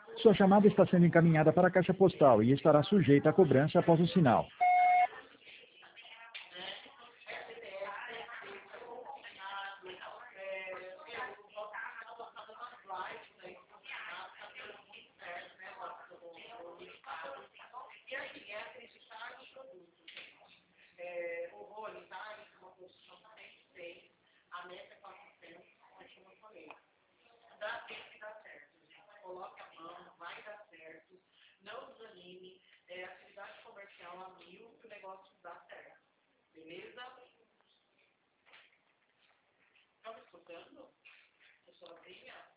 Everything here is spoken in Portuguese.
Sua chamada está sendo encaminhada para a caixa postal e estará sujeita a cobrança após o sinal. O Rony está em uma posição 106, a meta é 400, como eu falei. Dá tempo que dá certo, gente. Coloque a mão, vai dar certo. Não desanime. Atividade comercial a 1000, que o negócio dá certo. Beleza? Estão me escutando? Eu sou sozinha?